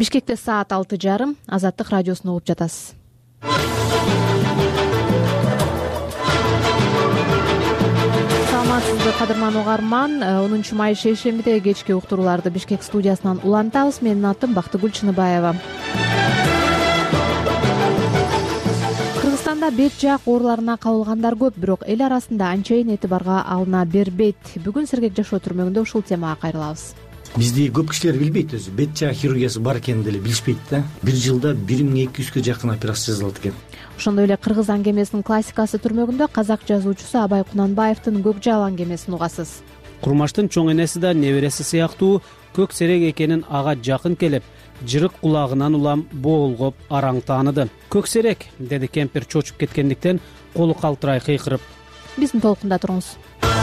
Бишкекте саат 6:30. Азаттык радиосун угуп жатасыз. Саламатсызбы кадырман угарман. 10 май шейшембиде кечки уктурууларды Бишкек студиясынан улантабыз. Менин атым Бактыгүл Чыныбаева. Кыргызстанда бет жаак ооруларына кабылгандар көп, бирок эл арасында анчейин этибарга алына бербейт. Бүгүн Сергек жашоо түрмөгүндө ушул темага кайрылабыз. Бизде көп кишилер билбейт, өзү бет жаак хирургиясы бар экенин деле билишпейт да. Бир жылда 1200 жакын операция жасалат экен. Ошондой эле кыргыз аңгемесинин классикасы түрмөгүндө казак жазуучусу Абай Кунанбаевдин Көк жаал аңгемесин угасыз. Курмаштын чоң энеси да небереси сыяктуу көк серек экенин ага жакын келип, жырык кулагынан улам боолгоп араң тааныды. Көк серек, деди кемпир чочуп кеткендиктен колу калтырай кыйкырып. Биздин толкунда туруңуз.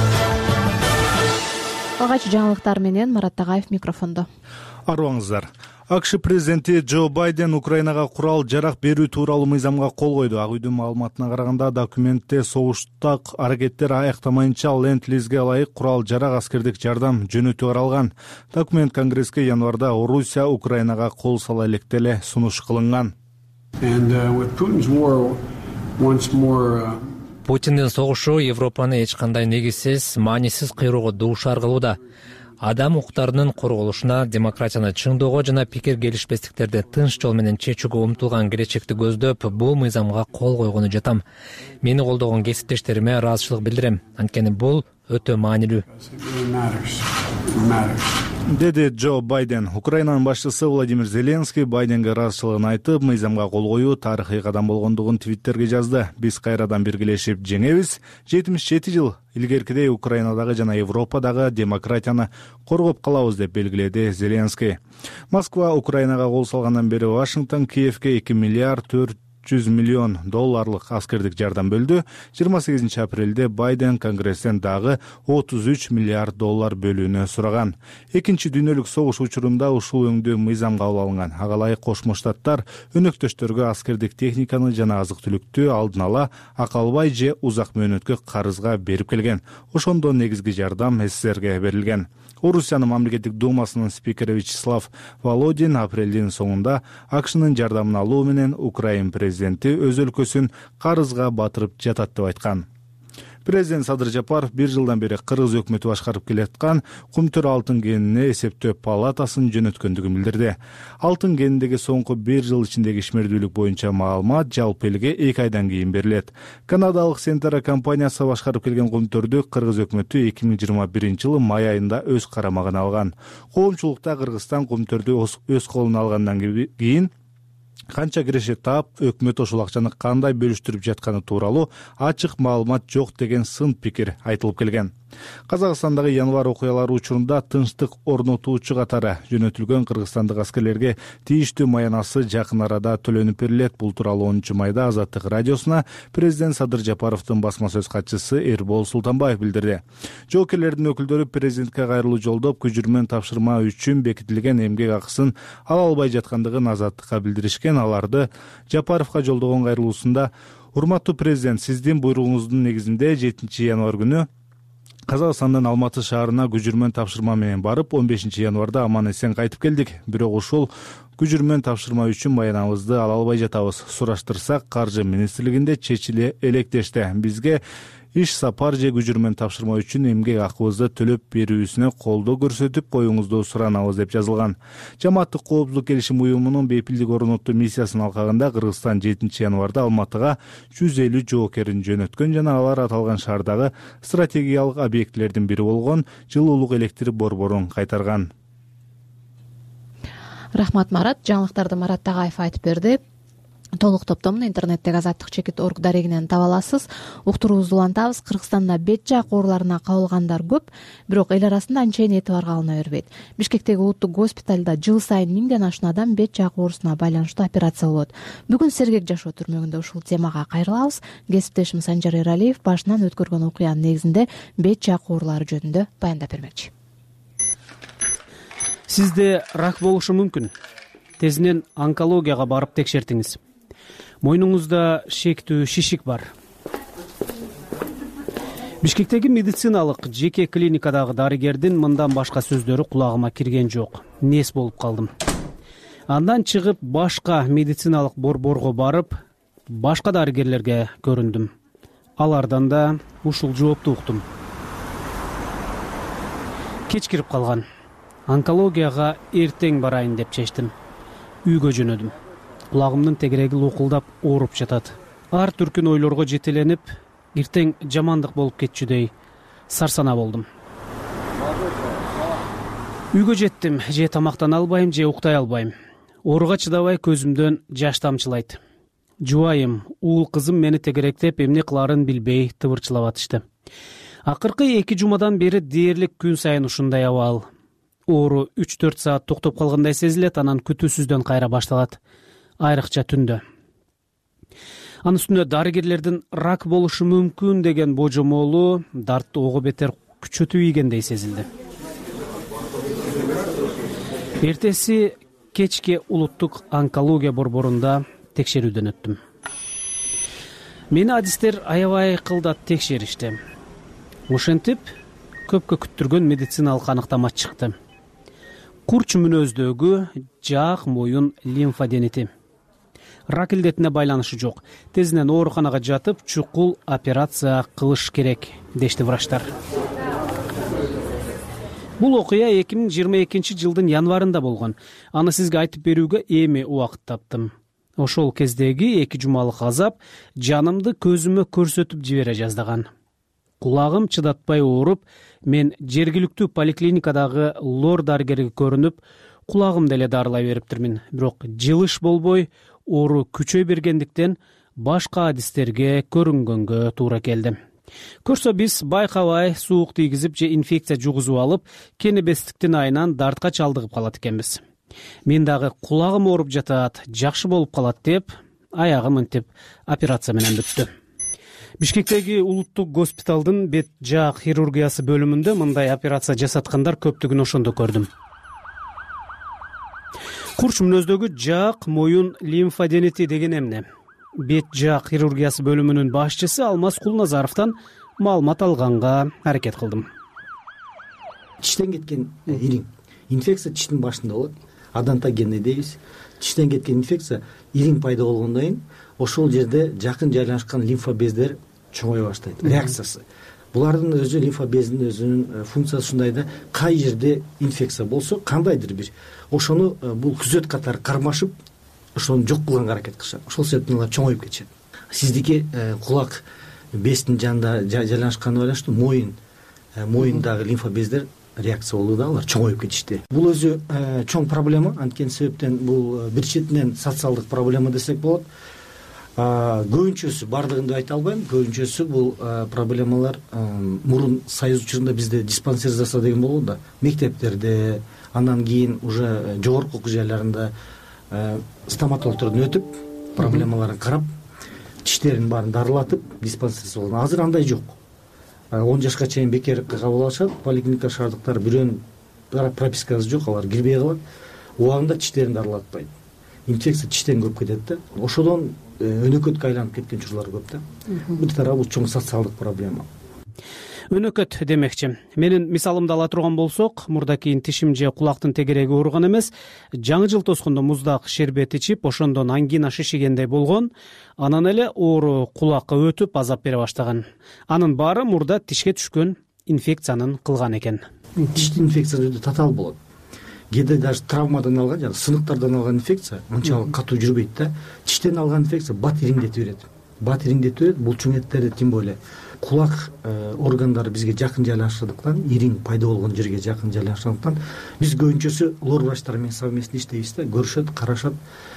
Алгач жаңылыктар менен Марат Тагаев микрофондо. Арыбаңыздар. АКШ президенти Джо Байден Украинага курал жарак берүү тууралуу мыйзамга кол койду. Ак үйдүн маалыматына караганда, документте согуштак аракеттер аяктамайынча ленд-лизге ылайык курал жарак аскердик жардам жөнөтүү каралган. Документ Конгресске январда Орусия Украинага кол сала электе эле сунуш кылынган. Путиндин согушу Европаны эч кандай негизсиз, маанисиз кыйроого дуушар кылууда. Адам укуктарынын корголушуна, демократияны чыңдоого жана пикир келишпестиктерди тынч жол менен чечүүгө умтулган келечекти көздөп, бул мыйзамга кол койгону жатам. Мени колдогон кесиптештериме ыраазычылык билдирем. Анткени бул өтө маанилүү, деди Джо Байден. Украинанын башчысы Владимир Зеленский Байденге ыраазычылыгын айтып, мыйзамга кол коюу тарыхый кадам болгондугун Твиттерге жазды. Биз кайрадан биргелешип жеңебиз. 77 жыл илгеркидей Украинадагы жана Европадагы демократияны коргоп калабыз деп белгиледи Зеленский. Москва Украинага кол салгандан бери Вашингтон Киевке 2 миллиард 400 миллион долларлык аскердик жардам бөлдү. 28 апрелде Байден Конгресстен дагы 33 миллиард доллар бөлүүнү сураган. Экинчи дүйнөлүк согуш учурунда ушул өңдүү мыйзам кабыл алынган. Ага ылайык Кошмо Штаттар өнөктөштөргө аскердик техниканы жана азык-түлүктү алдын ала акалбай же узак мөөнөткө карызга берип келген. Ошондо негизги жардам СССРге берилген. Орусиянын мамлекеттик думасынын спикери Вячеслав Володин апрелдин соңунда АКШнын жардамын алуу менен Украин президенти өз өлкөсүн карызга батырып жатат деп айткан. Президент Садыр Жапаров бир жылдан бери Кыргыз өкмөтү башкарып келаткан Кумтөр алтын кенини эсептөө палатасын жөнөткөндүгүн билдирди. Алтын кениндеги соңку бир жыл ичиндеги ишмердүүлүк боюнча маалымат жалпы элге 2 айдан кийин берилет. Канадалык Сентера компаниясы башкарып келген Кумтөрдү Кыргыз өкмөтү 2021 жылы май айында өз карамагына алган. Коомчулукта Кыргызстан Кумтөрдү өз колуна алгандан кийин канча киреше таап, өкмөт ошол акчаны кандай бөлүштүрүп жатканы тууралуу ачык маалымат жок деген сын пикир айтылып келген. Казакстандагы январь окуялары учурунда тынчтык орнотуучу катары жөнөтүлгөн кыргызстандык аскерлерге тийиштүү маянасы жакын арада төлөнүп берилет. Бул тууралуу 10 майда Азаттык радиосуна президент Садыр Жапаровдун басма сөз катчысы Эрбол Султанбаев билдирди. Жоокерлердин өкүлдөрү президентке кайрылуу жолдоп, күжүрмөн тапшырма үчүн бекитилген эмгек акысын ала албай жаткандыгын Азаттыкка билдиришкен. Аларды Жапаровго жолдогон кайрылуусунда: урматтуу президент, сиздин буйругуңуздун негизинде 7 январь күнү Казакстандын Алматы шаарына күжүрмөн тапшырма менен барып, 15 январда аман-эсен кайтып келдик. Бирок ушул күжүрмөн тапшырма үчүн маянабызды ала албай жатабыз. Сураштырсак, каржы министрлигинде чечиле элек дешти. Бизге иш сапар же күжүрмөн тапшырма үчүн эмгек акыбызды төлөп берүүсүнө колдоо көрсөтүп коюңузду суранабыз деп жазылган. Жамааттык коопсуздук келишим уюмунун бейпилдик орнотуу миссиясынын алкагында Кыргызстан 7 январда Алматыга 150 жоокерин жөнөткөн жана алар аталган шаардагы стратегиялык объектилердин бири болгон жылуулук электр борборун кайтарган. Рахмат, Марат. Жаңылыктарды Марат Тагаев айтып берди. Толук топтомун интернеттеги azattik.org дарегинен таба аласыз. Уктуруубузду улантабыз. Кыргызстанда бет жаак ооруларына кабылгандар көп, бирок эл арасында анчейин этибарга алына бербейт. Бишкектеги улуттук госпиталда жыл сайын 1000ден ашуун адам бет жаак оорусуна байланыштуу операция болот. Бүгүн Сергек жашоо түрмөгүндө ушул темага кайрылабыз. Кесиптешим Санжар Эралиев башынан өткөргөн окуянын негизинде бет жаак оорулары жөнүндө баяндап бермекчи. Сизде рак болушу мүмкүн. Тезинен онкологияга барып текшертиңиз. Мойнуңузда шектүү шишик бар. Бишкектеги медициналык жеке клиникадагы дарыгердин мындан башка сөздөрү кулагыма кирген жок. Нес болуп калдым. Андан чыгып башка медициналык борборго барып, башка дарыгерлерге көрүндүм. Алардан да ушул жоопту уктум. Кеч кирип калган. Онкологияга эртең барайын деп чечтим. Үйгө жөнөдүм. Кулагымдын тегереги лукулдап ооруп жатат. Ар түркүн ойлорго жетеленип, эртең жамандык болуп кетчүдөй сарсана болдум. Үйгө жеттим, же тамактана албайм, же уктай албайм. Ооруга чыдабай көзүмдөн жаш тамчылайт. Жубайым, уул кызым мени тегеректеп эмне кыларын билбей тыбырчылап атышты. Акыркы 2 жумадан бери дээрлик күн сайын ушундай абал. Оору 3-4 саат токтоп калгандай сезилет, анан күтүүсүздөн кайра башталат. Айрыкча түндө. Анын үстүнө дарыгерлердин рак болушу мүмкүн деген божомолу дартты ого бетер күчөтүп ийгендей сезилди. Эртеси кечке улуттук онкология борборунда текшерүүдөн өттүм. Мени адистер аябай кылдат текшеришти. Ошентип, көпкө күттүргөн медициналык аныктама чыкты. Курч мүнөздөгү жаак моюн лимфаденити. Рак илдетине байланышы жок. Тезинен ооруканага жатып, чукул операция кылыш керек, дешти врачтар. Бул окуя 2022 жылдын январында болгон. Аны сизге айтып берүүгө эми убакыт таптым. Ошол кездеги 2 жумалык азап жанымды көзүмө көрсөтүп жибере жаздаган. Кулагым чыдатпай ооруп, мен жергиликтүү поликлиникадагы лор дарыгерге көрүнүп, кулагым деле дарылай бериптирмин. Бирок жылыш болбой, оору күчөй бергендиктен башка адистерге көрүнгөнгө туура келди. Көрсө биз байкабай суук тийгизип же инфекция жугузуп алып, кенебестиктин айынан дартка чалдыгып калат экенбиз. Мен дагы кулагым ооруп жатат, жакшы болуп калат деп, аягым мынтип операция менен бүттү. Бишкектеги улуттук госпиталдын бет жаак хирургиясы бөлүмүндө мындай операция жасаткандар көптүгүн ошондо көрдүм. Курч мүнөздөгү жаак моюн лимфаденити деген эмне? Бет жаак хирургиясы бөлүмүнүн башчысы Алмаз Кулназаровдон маалымат алганга аракет кылдым. Тиштен кеткен ириң инфекция тиштин башында болот. Адонтогенный дейбиз. Тиштен кеткен инфекция ириң пайда болгондон кийин ошол жерде жакын жайлашкан лимфа бездер чоңое баштайт. Реакциясы. Булардын өзү лимфа безинин өзүнүн функциясы ушундай да, кай жерде инфекция болсо, кандайдыр бир ошону бул күзөт катары кармашып, ошону жок кылганга аракет кылышат. Ошол себептен алар чоңоюп кетишет. Сиздики кулак бездин жанында жайлашканы байланыштуу моюндагы лимфа бездер реакция болду да, алар чоңоюп кетишти. Бул өзү чоң проблема, анткени себептен бул бир четинен социалдык проблема десек болот. Көбүнчөсү, бардыгын деп айта албайм, көбүнчөсү бул проблемалар мурун Союз учурунда бизде диспансеризация деген болду да, мектептерде, андан кийин уже жогорку окуу жайларында стоматологдордон өтүп, проблемаларын карап, тиштерин баарын дарылатып, диспансеризация болгон. Азыр андай жок. 10 жашка чейин бекер кабыл алышат, поликлиника шаардыктар бирөөнүн пропискасы жок, алар кирбей калат. Убагында тиштерин дарылатпайт. Инфекция тиштен көп кетет да. Ошодон өнөкөткө айланып кеткен учурлар көп да. Бул тарабы бул чоң социалдык проблема. Өнөкөт демекчи. Менин мисалымды ала турган болсок, мурда кийин тишим же кулактын тегереги ооруган эмес, жаңы жыл тоскондо муздак шербет ичип, ошондон ангина шишигендей болгон, анан эле оору кулакка өтүп азап бере баштаган. Анын баары мурда тишке түшкөн инфекциянын кылган экен. Тиштин инфекциясы өтө татаал болот. Кээде даже травмадан алган, жана сыныктардан алган инфекция анчалык катуу жүрбөйт да. Тиштен алган инфекция бат ириңдетип берет. Булчуң эттерди тим более. Кулак органдары бизге жакын жайлашкандыктан, ириң пайда болгон жерге жакын жайлашкандыктан, биз көбүнчөсү лор врачтар менен совместно иштейбиз да, көрүшөт, карашат.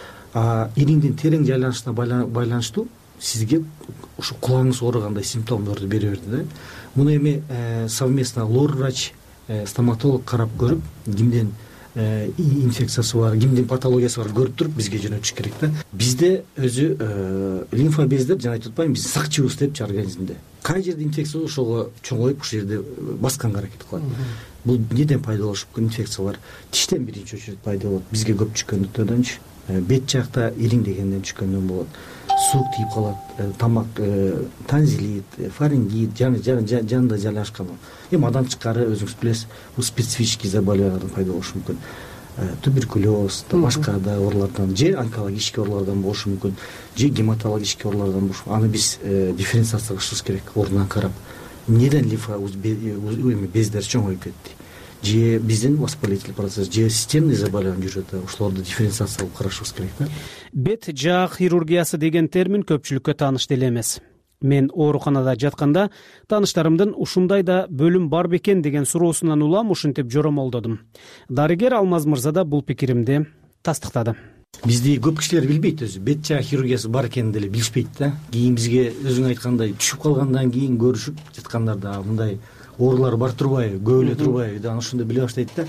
Ириңдин терең жайланышына байланыштуу сизге ушу кулагыңыз ооругандай симптомдорду бере берди да. Муну эми совместно лор врач, стоматолог карап көрүп, кимден инфекциясы бар, кимдин патологиясы бар көрүп туруп бизге жөнөтүш керек да. Бизде өзү лимфа бездер, жана айтып атпайм, биз сакчыбыз депчи организмде. Кай жерде инфекция болсо ошого чоңоюп, ушул жерде басканга аракет кылат. Бул неден пайда болушу мүмкүн инфекциялар? Тиштен биринчи очередь пайда болот. Бизге көп түшкөндүктөнчү, бет жакта ириң дегенден түшкөндөн болот. Суук тийип калат, тамак, танзилит, фарингит, жанында жайлашкан. Эми андан тышкары өзүңүз билесиз, бул специфический заболеваниялар пайда болушу мүмкүн. туберкулез башка да оорулардан же онкологический оорулардан болушу мүмкүн, же гематологический оорулардан болушу. Аны биз дифференциация кылышыбыз керек, ордунан карап. Эмнеден лимфа бездер чоңоюп кетти, же биздин воспалительный процесс, же системный заболевание жүрүп жатат, ошолорду дифференциация кылып карашыбыз керек да. Бет жаак хирургиясы деген термин көпчүлүккө тааныш деле эмес. Мен ооруканада жатканда тааныштарымдын ушундай да бөлүм бар бекен деген суроосунан улам ушинтип жоромолдодум. Дарыгер Алмаз мырза да бул пикиримди тастыктады. Бизди көп кишилер билбейт, өзү бет жаак хирургиясы бар экенин деле билишпейт да. Кийин бизге өзүң айткандай түшүп калгандан кийин көрүшүп жаткандарда мындай оорулар бар турбайбы, көп эле турбайбы да, ошондо биле баштайт да.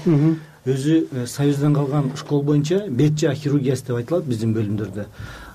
Өзү Союздан калган школ боюнча бет жаак хирургиясы деп айтылат биздин бөлүмдөрдө.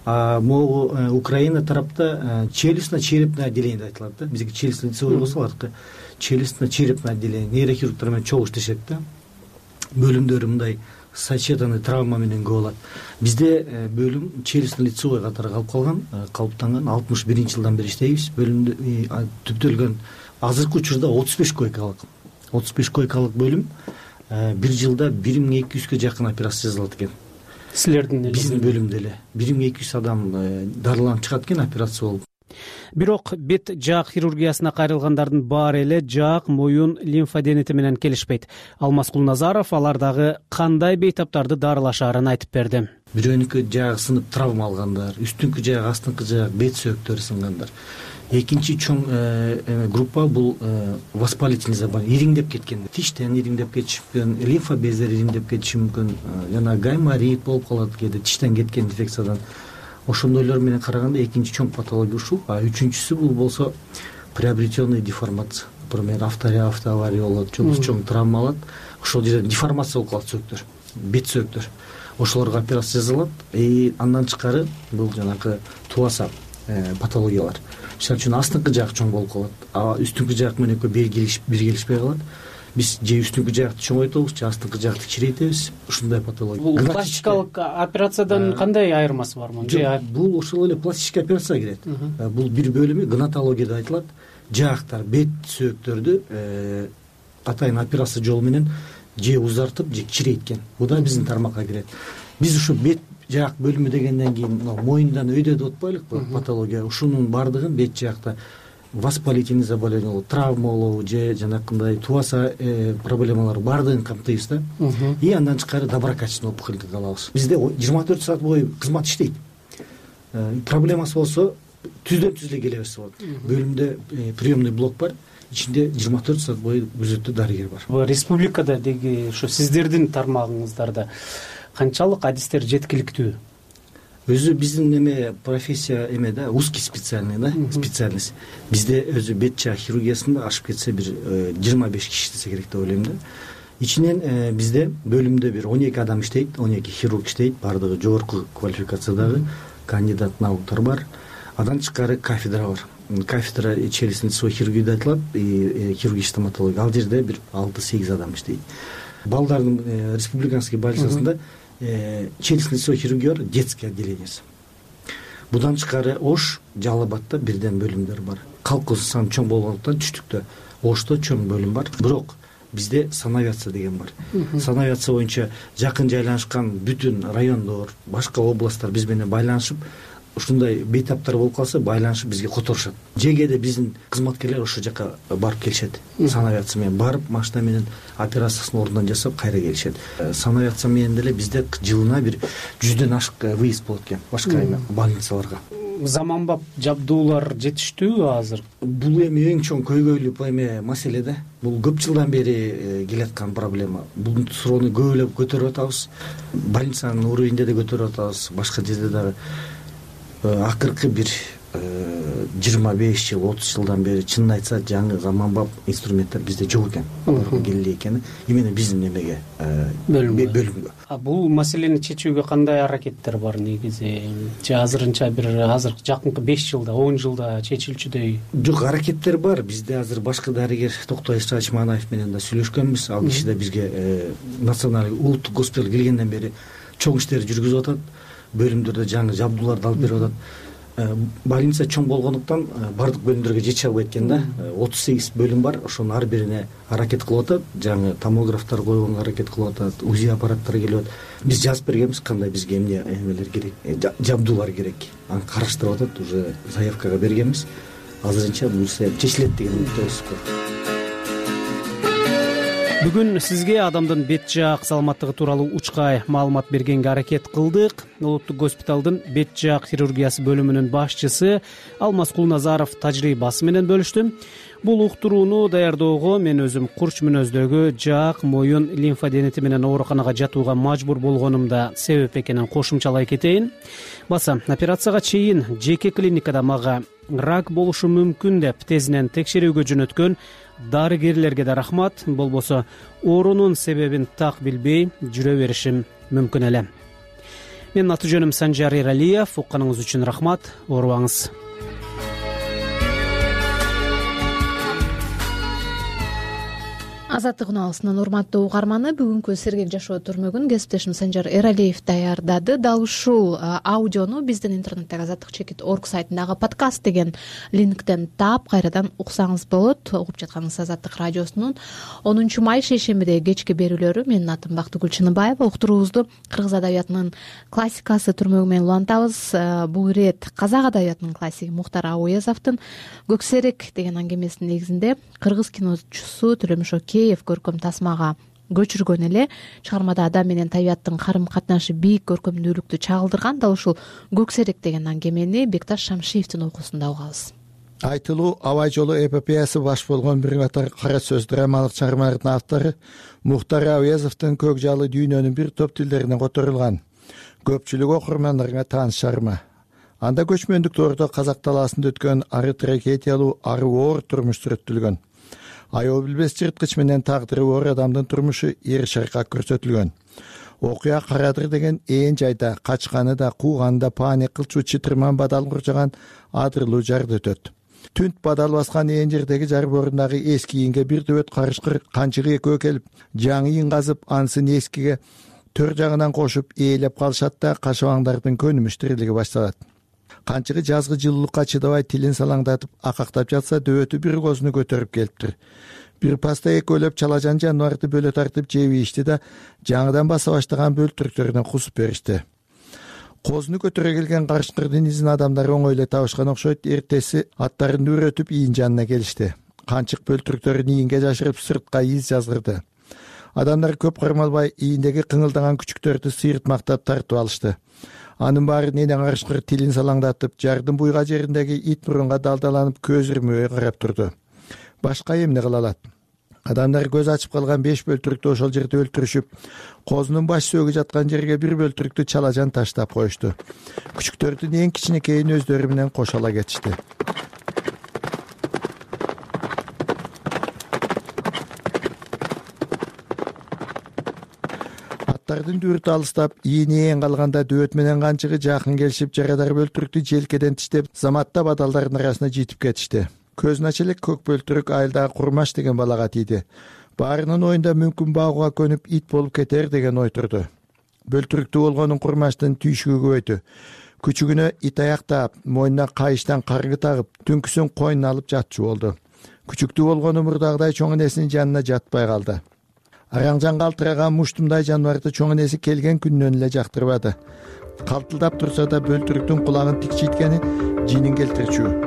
Могу Украина тарапта челюстно-черепное отделение деп айтылат да. Бизге челюстно-лицевой болсо алардыкы челюстно-черепное отделение, нейрохирургтар менен чогуу иштешет да. Бөлүмдөрү мындай сочетанный травма менен көп болот. Бизде бөлүм челюстно-лицевой катары калып калган, калыптанган 61-жылдан бери иштейбиз. Бөлүмдө түптөлгөн азыркы учурда 35 койкалык. 35 койкалык бөлүм бир жылда 1200ге жакын операция жасалат экен. Силердин биздин бөлүмдө эле 1200 адам дарыланып чыгат экен операция болуп. Бирок бет жаак хирургиясына кайрылгандардын баары эле жаак, моюн лимфоденити менен келишпейт. Алмаз Кулназаров алардагы кандай бейтаптарды дарылашаарын айтып берди. Бирөөнүкү жаак сынып травма алгандар, үстүнкү жаак, астыңкы жаак, бет сөөктөрү сынгандар. Экинчи чоң группа бул воспалительный заболевание, ириңдеп кеткен, тиштен ириңдеп кетиши мүмкүн, лимфа бездери ириңдеп кетиши мүмкүн, жана гайморит болуп калат кээде тиштен кеткен инфекциядан. Ошондойлор менен караганда экинчи чоң патология ушул. Үчүнчүсү бул болсо приобретенный деформация. Например, автоавария болот, чоң травма алат. Ошол жерде деформация болуп калат сөөктөр, бет сөөктөр. Ошолорго операция жасалат. Андан тышкары бул жанагы туаса патологиялар. Мисалы үчүн астыңкы жаак чоң болуп калат, үстүнкү жаак менен экөө бир келишпей калат. Биз же үстүнкү жаакты чоңойтобуз, же астыңкы жаакты кичирейтебиз. Ушундай патология. Бул пластикалык операциядан кандай айырмасы бармы? Бул ошол эле пластический операция кирет. Бул бир бөлүмү гнатология деп айтылат. Жаактар, бет сөөктөрдү атайын операция жолу менен же узартып, же кичирейткен. Бул да биздин тармакка кирет. Биз ушу бет жаак бөлүмү дегенден кийин моюндан өйдө деп атпайлыкпы патология. Ушунун баардыгын бет жаакта воспалительный заболевание болобу, травма болобу, же жанакындай туаса проблемалар баардыгын камтыйбыз да. И андан тышкары доброкачественный опухольду алабыз. Бизде 24 саат бою кызмат иштейт. Проблемасы болсо түздөн түз эле келе берсе болот. Бөлүмдө приемный блок бар, ичинде 24 саат бою күзөттүү дарыгер бар. Республикада деги ошо сиздердин тармагыңыздарда канчалык адистер жеткиликтүү? Өзү биздин профессия да, узкий специальный да, специальность. Бизде өзү бет жаак хирургиясында ашып кетсе бир 25 киши иштесе керек деп ойлойм да. Ичинен бизде бөлүмдө бир 12 адам иштейт, 12 хирург иштейт, баардыгы жогорку квалификациядагы кандидат науктар бар. Андан тышкары кафедра бар. Кафедра челюстно-лицевой хирургия деп айтылат, хирургия стоматология. Ал жерде бир 6-8 адам иштейт. Балдардын республиканский больницасында челюстно-лицевой хирургия бар, детский отделениясы. Будан тышкары Ош, Жалал Абадта бирден бөлүмдөр бар. Калкыбыз саны чоң болгондуктан түштүктө Ошто чоң бөлүм бар. Бирок бизде санавиация деген бар. Санавиация боюнча жакын жайланышкан бүтүн райондор, башка областтар биз менен байланышып, ушундай бейтаптар болуп калса байланышып бизге которушат. Жегеде биздин кызматкерлер ошол жака барып келишет. Санавиация менен барып, машина менен операциясын ордунан жасап кайра келишет. Санавиация менен деле бизде жылына бир 100дөн ашык выезд болот экен башка больницаларга. Заманбап жабдуулар жетиштүүбү азыр? Бул эң чоң көйгөйлүү маселе да. Бул көп жылдан бери келаткан проблема. Бул суроону көбөлөп көтөрүп атабыз. Больницанын уровенде да көтөрүп атабыз, башка жерде дагы. Акыркы бир 25 жыл, 30 жылдан бери чынын айтса жаңы заманбап инструменттер бизде жок экен. Келе экен. Именно биздин бөлүмгө. Бул маселени чечүүгө кандай аракеттер бар негизи? Же азыр жакынкы 5 жылда, 10 жылда чечилчүдөй? Жок, аракеттер бар. Бизде азыр башкы дарыгер Токтой Исаевич Манаев менен да сүйлөшкөнбүз. Ал киши да бизге националдык улуттук госпиталь келгенден бери чоң иштер жүргүзүп атат. Бөлүмдөрдө жаңы жабдууларды алып берип атат. больница чоң болгондуктан баардык бөлүмдөргө жете албайт экен да. 38 бөлүм бар, ошонун ар бирине аракет кылып атат, жаңы томографтар койгонго аракет кылып атат, УЗИ аппараттары келип атат. Биз жазып бергенбиз кандай бизге эмнелер керек, жабдуулар керек, аны караштырып атат, уже заявкага бергенбиз. Азырынча буюрса чечилет деген үмүттөбүз. Бүгүн сизге адамдын бет жаак саламаттыгы тууралуу учкай маалымат бергенге аракет кылдык. Улуттук госпиталдын бет жаак хирургиясы бөлүмүнүн башчысы Алмаз Кулназаров тажрыйбасы менен бөлүштү. Бул уктурууну даярдоого мен өзүм курч мүнөздөгү жаак, моюн лимфоденити менен ооруканага жатууга мажбур болгонумда себеп экенин кошумчалай кетейин. Баса, операцияга чейин жеке клиникада мага рак болушу мүмкүн деп тезинен текшерүүгө жөнөткөн дарыгерлерге да рахмат. Болбосо оорунун себебин так билбей жүрө беришим мүмкүн эле. Менин аты жөнүм Санжар Эралиев. Укканыңыз үчүн рахмат. Оорубаңыз. Азаттык унаалысынын урматтуу угарманы, бүгүнкү сергек жашоо түрмөгүн кесиптешим Санжар Эралиев даярдады. Дал ушул аудиону биздин интернеттеги azattik.org сайтындагы подкаст деген линктен таап кайрадан уксаңыз болот. Угуп жатканыңыз Азаттык радиосунун 10 май шейшембиде кечки берүүлөрү. Менин атым Бактыгүл Чыныбаева. Уктуруубузду кыргыз адабиятынын классикасы түрмөгү менен улантабыз. Бул ирет казак адабиятынын классиги Мухтар Ауезовдун Көксерек деген аңгемесинин негизинде кыргыз киночусу Төлөмүш көркөм тасмага көчүргөн эле. Чыгармада адам менен табияттын карым катнашы бийик көркөмдүүлүктү чагылдырган. Дал ушул Көксерек деген аңгемени Бекташ Шамшиевдин окуусунда угабыз. Айтылуу Абай жолу эпопеясы баш болгон бир катар кара сөз драмалык чыгармалардын автору Мухтар Ауезовдун Көк жалы дүйнөнүн бир топ тилдерине которулган. Көпчүлүк окурмандарга тааныш чыгарма. Анда көчмөндүк доордо казак талаасында өткөн ары трагедиялуу, ары оор турмуш сүрөттөлгөн. Аял билбес жырткыч менен тагдыры оор адамдын турмушу эр шаркак көрсөтүлгөн. Окуя Карадыр деген ээн жайда качканы да, кууганы да паник кылчу чытырман бадал куржаган адырлуу жарды өтөт. Түнт бадал баскан ээн жердеги жар борундагы эски ийинге бир дөбөт карышкыр канчыгы экөө келип, жаңы ийин казып, анысын эскиге төр жагынан кошуп ээлеп калышат да кашабаңдардын көнүмүш тирилиги башталат. Канчыгы жазгы жылуулукка чыдабай тилин салаңдатып акактап жатса, дөбөтү бир козуну көтөрүп келиптир. Бир паста экөөлөп чалажан жаныбарды бөлө тартып жеп ийишти да, жаңыдан баса баштаган бөлтүрүктөрүнө кусуп беришти. Козуну көтөрө келген карышкырдын изин адамдар оңой эле табышкан окшойт. Эртеси аттарын үрөтүп ийин жанына келишти. Канчык бөлтүрүктөрүн ийинге жашырып сыртка из жазгырды. Адамдар көп кармалбай ийиндеги кыңылдаган күчүктөрдү сыйыртмактап тартып алышты. Анын баары ненен карышкыр тилин салаңдатып, жардын буйга жериндеги ит мурунга далдаланып көз ирмөй карап турду. Башка эмне кыла алат? Адамдар көз ачып калган 5 бөлтүрүктү ошол жерде өлтүрүшүп, козунун баш сөөгү жаткан жерге бир бөлтүрүктү чалажан таштап коюшту. Күчүктөрдүн эң кичинекейин өздөрү менен кошо ала кетишти. Аттардын дүртү алыстап, ийини ээн калганда дөбөт менен канчыгы жакын келишип, жарадар бөлтүрүктү желкеден тиштеп, заматта бадалдардын арасына жетип кетишти. Көзүн ача элек көк бөлтүрүк айылдагы Курмаш деген балага тийди. Баарынын оюнда мүмкүн багууга көнүп ит болуп кетер деген ой турду. Бөлтүрүктүү болгонун Курмаштын түйшүгү көбөйтү. Күчүгүнө ит аяктап, мойнуна кайыштан каргы тагып, түнкүсүн койнуна алып жатчу болду. Күчүктүү болгону мурдагыдай чоң энесинин жанына жатпай калды. Араңжан калтыраган муштумдай жаныбарды чоң энеси келген күнүнөн эле жактырбады. Калтылдап турса да бөлтүрүктүн кулагын тикчийткени жинин келтирчү.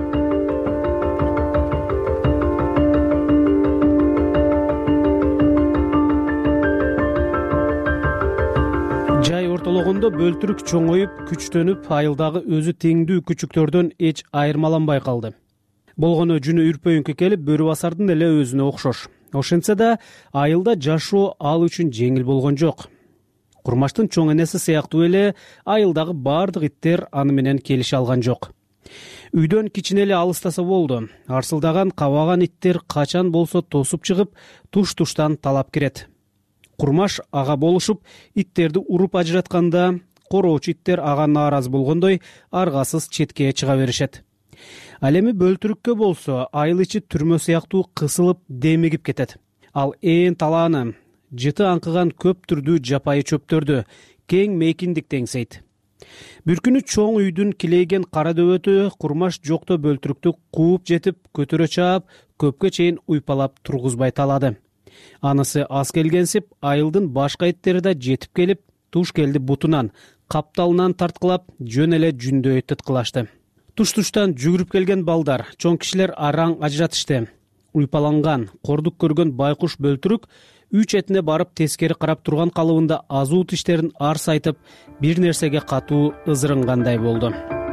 Жай ортологондо бөлтүрүк чоңоюп, күчтөнүп, айылдагы өзү теңдүү күчүктөрдөн эч айырмаланбай калды. Болгону жүнү үрпөйүңкү келип, бөрү басардын эле өзүнө окшош. Ошентсе да айылда жашоо ал үчүн жеңил болгон жок. Курмаштын чоң энеси сыяктуу эле айылдагы баардык иттер аны менен келише алган жок. Үйдөн кичине эле алыстаса болду. Арсылдаган, кабаган иттер качан болсо тосуп чыгып, туш-туштан талап кирет. Курмаш ага болушуп, иттерди уруп ажыратканда, короочу иттер ага нааразы болгондой аргасыз четке чыга беришет. Ал эми бөлтүрүккө болсо айыл ичи түрмө сыяктуу кысылып, демигип кетет. Ал ээн талааны, жыты аңкыган көп түрдүү жапайы чөптөрдү, кең мейкиндик теңсейт. Бир күнү чоң үйдүн килейген кара дөбөтү Курмаш жокто бөлтүрүктү кууп жетип, көтөрө чаап, көпкө чейин уйпалап тургузбай талады. Анысы аз келгенсип, айылдын башка иттери да жетип келип, туш келди бутунан, капталынан тарткылап, жөн эле жүндөй тыткылашты. Туш-туштан жүгүрүп келген балдар, чоң кишилер араң ажыратышты. Уйпаланган, кордук көргөн байкуш бөлтүрүк үй четине барып тескери карап турган калыбында азуу тиштерин арс айтып, бир нерсеге катуу ызырынгандай болду.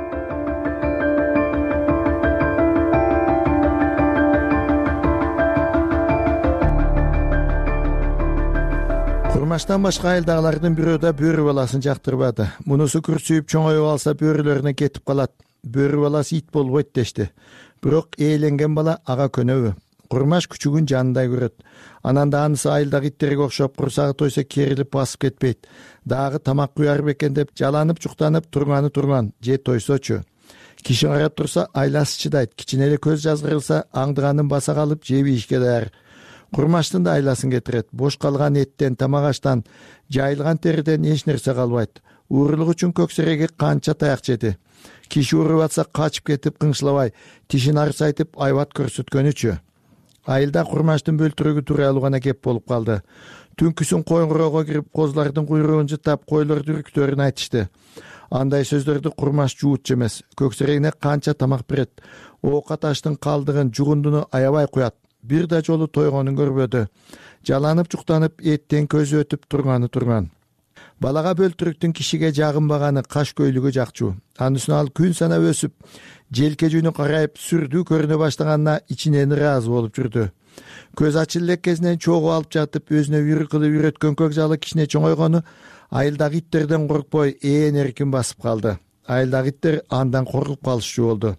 Курмаштан башка айылдагылардын бирөө да бөрү баласын жактырбады. Мунусу күрсүйүп чоңоюп алса бөрүлөрүнө кетип калат. Бөрү баласы ит болбойт дешти. Бирок ээленген бала ага көнөбү. Курмаш күчүгүн жанындай көрөт. Анан да анысы айылдагы иттерге окшоп курсагы тойсо керилип басып кетпейт. Дагы тамак куяр бекен деп жаланып жуктанып турган же тойсочу. Киши карап турса айласы чыдайт. Кичине эле көз жазгырылса аңдыганын баса калып жеп ийишке даяр. Курмаштын да айласын кетирет. Бош калган эттен, тамак аштан, жайылган териден эч нерсе калбайт. Уурулук үчүн көксереги канча таяк жеди. Киши уруп атса качып кетип кыңшылабай, тишин арсайтып айбат көрсөткөнүчү. Айылда Курмаштын бөлтүрүгү тууралуу гана кеп болуп калды. Түнкүсүн койоңгуроого кирип, козулардын куйругун жытап, койлорду үрктөрүн айтышты. Андай сөздөрдү Курмаш жуутчу эмес. Көксерегине канча тамак берет. Оокат аштын калдыгын, жугундуну аябай куят. Бир да жолу тойгонун көрбөдү. Жаланып жуктанып, эттен көзү өтүп турган. Балага бөлтүрүктүн кишиге жагынбаганы каш көйлүгү жакчу. Анысына ал күн санап өсүп, желке жүнү карайып, сүрдүү көрүнө баштаганына ичинен ыраазы болуп жүрдү. Көз ачыл элек кезинен чогуу алып жатып, өзүнө үйрү кылып үйрөткөн көк жалы кичине чоңойгону айылдагы иттерден коркпой ээн эркин басып калды. Айылдагы иттер андан коркуп калышчу болду.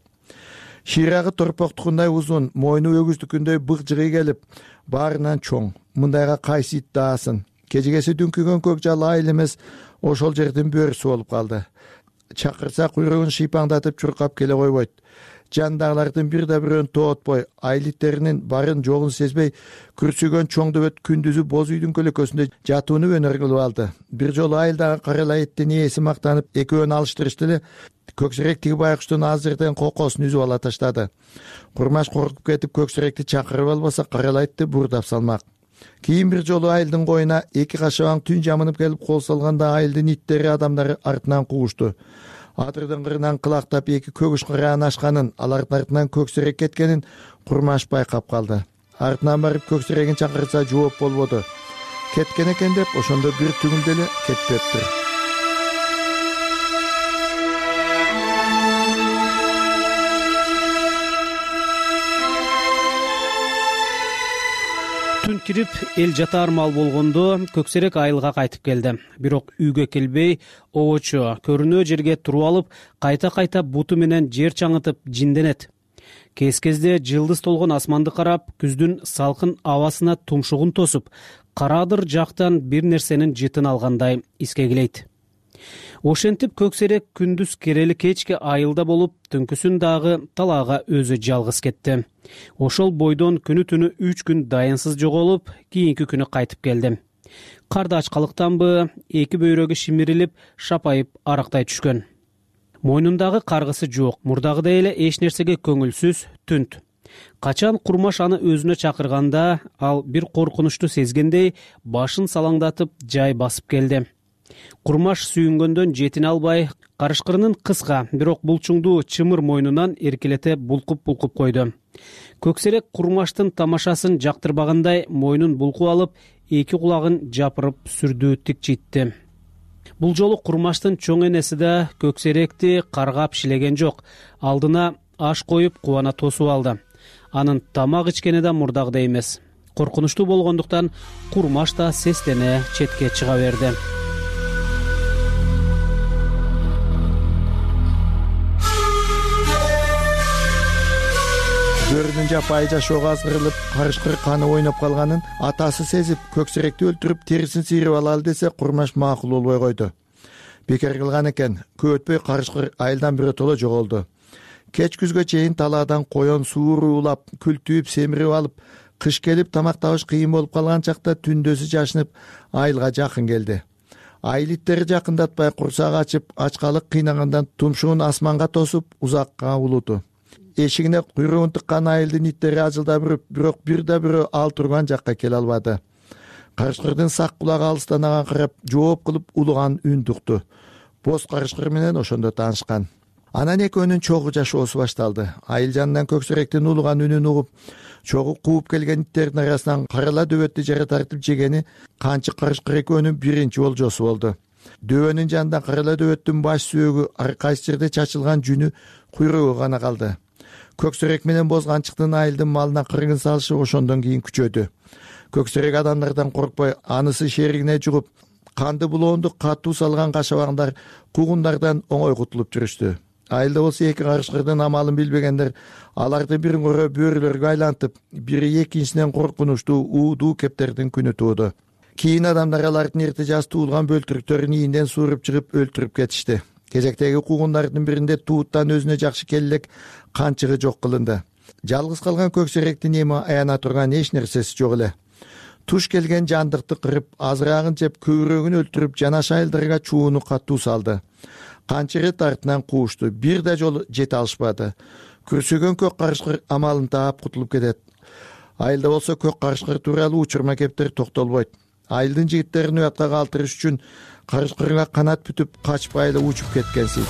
Ширагы торпоктукундай узун, мойну өгүздүкүндөй быгжыгый келип, баарынан чоң. Мындайга кайсы ит даасын. Кежегеси дүңкүгөн көк жалы айыл эмес, ошол жердин бөрүсү болуп калды. Чакырса куйругун шыйпаңдатып чуркап келе койбойт. Жандагылардын бир да бирөөн тоотпой, айыл иттеринин барын жогун сезбей, күрсүгөн чоң дөбөт күндүзү боз үйдүн көлөкөсүндө жатууну өнөр кылып алды. Бир жолу айылдагы карала эттин ээси мактанып, экөөнү алыштырышты эле, көксерек тиги байкуштун аз жерден кокосун үзүп ала таштады. Курмаш коркуп кетип, көксеректи чакырып албаса, карала итти бурдап салмак. Кийин бир жолу айылдын коюна эки кашабаң түн жамынып келип кол салганда айылдын иттери адамдары артынан куушту. Адырдын кырынан кылактап эки көгүш караан ашканын, алардын артынан көксерек кеткенин Курмаш байкап калды. Артынан барып көксерегин чакырса жооп болбоду. Кеткен экен деп ошондо бир түңүлдө эле кетпептир. Түн кирип, эл жатаар мал болгондо көксерек айылга кайтып келди. Бирок үйгө келбей, обочу көрүнөө жерге туруп алып, кайта-кайта буту менен жер чаңытып жинденет. Кез-кезде жылдыз толгон асманды карап, күздүн салкын абасына тумшугун тосуп, карадыр жактан бир нерсенин жытын алгандай искегилейт. Ошентип көксерек күндүз керели кечке айылда болуп, түнкүсүн дагы талаага өзү жалгыз кетти. Ошол бойдон күнү түнү 3 күн дайынсыз жоголуп, кийинки күнү кайтып келди. Карда ачкалыктанбы, эки бөйрөгү шимирилип, шапайып арактай түшкөн. Мойнундагы каргысы жок, мурдагыдай эле эч нерсеге көңүлсүз, түнт. Качан Курмаш аны өзүнө чакырганда, ал бир коркунучту сезгендей башын салаңдатып жай басып келди. Курмаш сүйүнгөндөн жетине албай, карышкырынын кыска, бирок булчуңдуу чымыр мойнунан эркелете булкуп койду. Көксерек Курмаштын тамашасын жактырбагандай мойнун булкуп алып, эки кулагын жапырып сүрдүү тикчитти. Бул жолу Курмаштын чоң энеси да көксеректи каргап шилеген жок. Алдына аш коюп кубана тосуп алды. Анын тамак ичкени да мурдагыдай эмес. Коркунучтуу болгондуктан Курмаш да сестене четке чыга берди. Бөрүнүн жапайы жашоого азгырылып, карышкыр каны ойноп калганын атасы сезип, көксеректи өлтүрүп терисин сыйрып алалы десе, Курмаш макул болбой койду. Бекер кылган экен. Көп өтпөй карышкыр айылдан биротоло жоголду. Кеч күзгө чейин талаадан коен сууру улап, күлтүүп, семирип алып, кыш келип тамак табыш кыйын болуп калган чакта түндөсү жашынып айылга жакын келди. айыл иттери жакындатпай курсак ачып ачкалык кыйнагандан тумшугун асманга тосуп узакка улуду. Эшигине куйругун тыккан айылдын иттери ажылдап үрүп, бирок бир да бирөө ал турган жакка келе албады. Карышкырдын сак кулагы алыстан ага карап жооп кылып улуган үн укту. Боз карышкыр менен ошондо таанышкан. Анан экөөнүн чогуу жашоосу башталды. Айыл жанынан көксөректин улуган үнүн угуп, чогуу кууп келген иттердин арасынан карала дөбөттү жара тартып жегени канчы карышкыр экөөнүн биринчи болжосу болду. Дөбөнүн жанында карала дөбөттүн баш сүйөгү, ар кайсы жерде чачылган жүнү, куйругу гана калды. Көксөрек менен боз канчыктын айылдын малына кыргын салышы ошондон кийин күчөдү. Көксөрек адамдардан коркпой, анысы шеригине жугуп, канды булоонду катуу салган кашабаңдар куугундардан оңой кутулуп жүрүштү. Айылда болсо эки карышкырдын амалын билбегендер аларды бир көрө бөөрөлөргө айлантып, бири экинчисинен коркунучтуу уудуу кептердин күнү тууду. Кийин адамдар алардын эрте жаз туулган бөлтүрүктөрүн ийинден сууруп чыгып өлтүрүп кетишти. Кезектеги куугундардын биринде тууттан өзүнө жакшы келелек канчыгы жок кылынды. Жалгыз калган көксөректин эми аяна турган эч нерсеси жок эле. Туш келген жандыкты кырып, азыраагын жеп, көбүрөгүн өлтүрүп, жанаш айылдарга чууну катуу салды. Канча рет артынан куушту, бир да жолу жете алышпады. Күрсөгөн көк карышкыр амалын таап кутулуп кетет. Айылда болсо көк карышкыр тууралуу учурма кептер токтолбойт. Айылдын жигиттерин уятка калтырыш үчүн карышкырга канат бүтүп, качпай эле учуп кеткенсиз.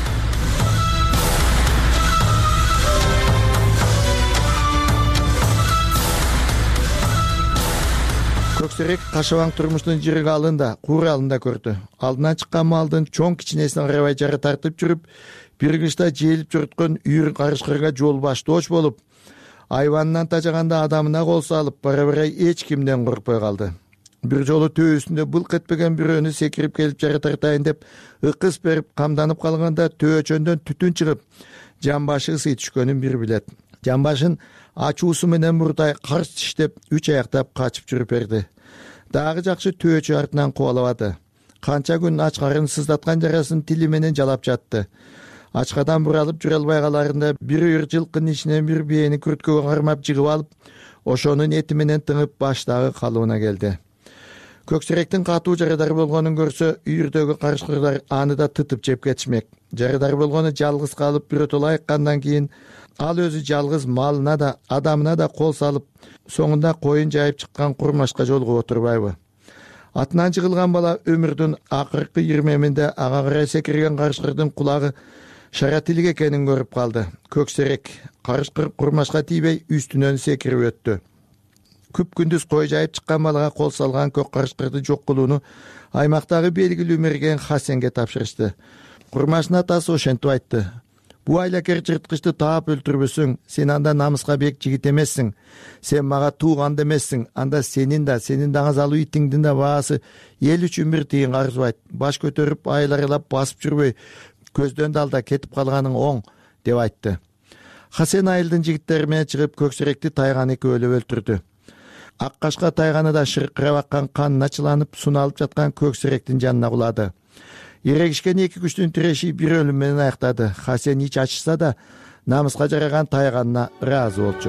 Көксөрек кашабаң турмуштун жыргы алында, кууралында көрдү. Алдынан чыккан малдын чоң кичинесин карабай жара тартып жүрүп, бир кышта жээлип жөрткөн үйүр карышкырга жол баштооч болуп, айванынан тажаганда адамына кол салып, бара-бара эч кимден коркпой калды. Бир жолу төбөсүндө былк этпеген бирөөнү секирип келип жара тартайын деп ыкыс берип камданып калганда төбөчөндөн түтүн чыгып, жамбашы ысый түшкөнүн бир билет. Жамбашын ачуусу менен мурдай карс тиштеп, үч аяктап качып жүрүп берди. Дагы жакшы төбөчү артынан кубалабады. Канча күн ач карын сыздаткан жарасын тили менен жалап жатты. Ачкадан буралып жүрө албай каларында бир үйүр жылкынын ичинен бир бээни күрткөгө кармап жыгып алып, ошонун эти менен тыңып баштагы калыбына келди. Көксөректин катуу жарадар болгонун көрсө, үйүрдөгү карышкырдар аны да тытып жеп кетишмек. Жарадар болгону жалгыз калып биротоло айыккандан кийин ал өзү жалгыз малына да, адамына да кол салып, соңунда коюн жайып чыккан курмашка жолугуп отурбайбы? Атынан жыгылган бала өмүрдүн акыркы ирмеминде ага карай секирген карышкырдын кулагы шара тилик экенин көрүп калды. Көксөрек карышкыр курмашка тийбей үстүнөн секирип өттү. Күп-күндүз кой жайып чыккан балага кол салган көк карышкырды жок кылууну аймактагы белгилүү мерген Хасенге тапшырышты. Курмаштын атасы ошентип айтты: "Бу айлакер жырткычты таап өлтүрбөсөң, сен анда намыска бек жигит эмессиң. Сен мага тууган эмессиң. Анда сенин да азалуу итиңдин да баасы эл үчүн бир тыйын карызбайт. Баш көтөрүп, айларылап басып жүрбөй, көздөн далда кетип калганың оң", деп айтты. Хасен айылдын жигиттери менен чыгып көксөректи тайган экөөлөп өлтүрдү. Ак кашка тайганыда шыркырап аккан канын ачыланып, суналып жаткан көксөректин жанына кулады. Эрегишкен эки күчтүн тиреши бир өлүм менен аяктады. Хасен ич ачышса да, намыска жараган тайганына ыраазы болчу.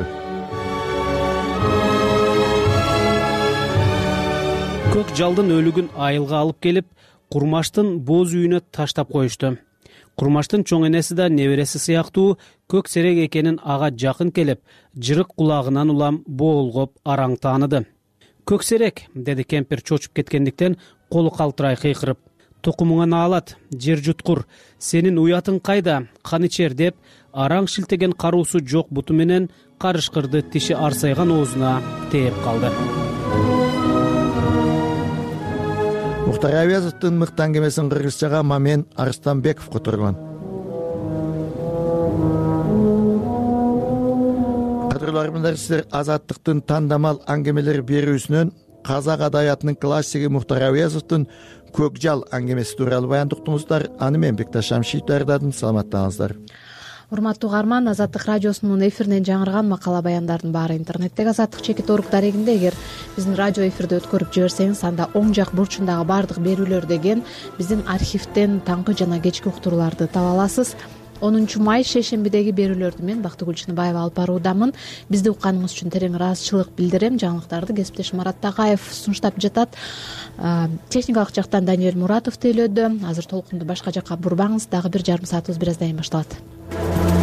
Көк жалдын өлүгүн айылга алып келип, курмаштын боз үйүнө таштап коюшту. Курмаштын чоң энеси да небереси сыяктуу көк серек экенин ага жакын келип, жырык кулагынан улам боолгоп араң тааныды. "Көк серек", деди кемпир чочуп кеткендиктен колу калтырай кыйкырып. "Тукумуңан аалат, жер жуткур, сенин уятың кайда, кан ичер", деп араң шилтеген каруусу жок буту менен карышкырды тиши арсайган оозуна тээп калды. Мухтар Авязовдун мыкты аңгемесин кыргызчага Мамен Арстанбеков которгон. Кадырлуу армандар, сиздер Азаттыктын тандамал аңгемелер берүүсүнөн казак адабиятынын классиги Мухтар Авязовдун "Көк жал" аңгемеси тууралуу баяндуктуңуздар. Аны мен Бекташ Шамшиев даярдадым. Саламаттаңыздар. Урматтуу угарман, Азаттык радиосунун эфиринен жаңырган макала баяндардын баары интернеттеги azattik.org дарегинде. Эгер биздин радио эфирди өткөрүп жиберсеңиз, анда оң жак бурчундагы баардык берүүлөр деген биздин архивден таңкы жана кечки уктурууларды таба аласыз. 10 май шейшембидеги берүүлөрдү мен Бактыгүл Чыныбаева алып баруудамын. Бизди укканыңыз үчүн терең ыраазычылык билдирем. Жаңылыктарды кесиптешим Марат Тагаев сунуштап жатат. Техникалык жактан Даниэль Муратов тейлөөдө. Азыр толкунду башка жакка бурбаңыз. Дагы 1,5 саатыбыз бир аздан кийин башталат.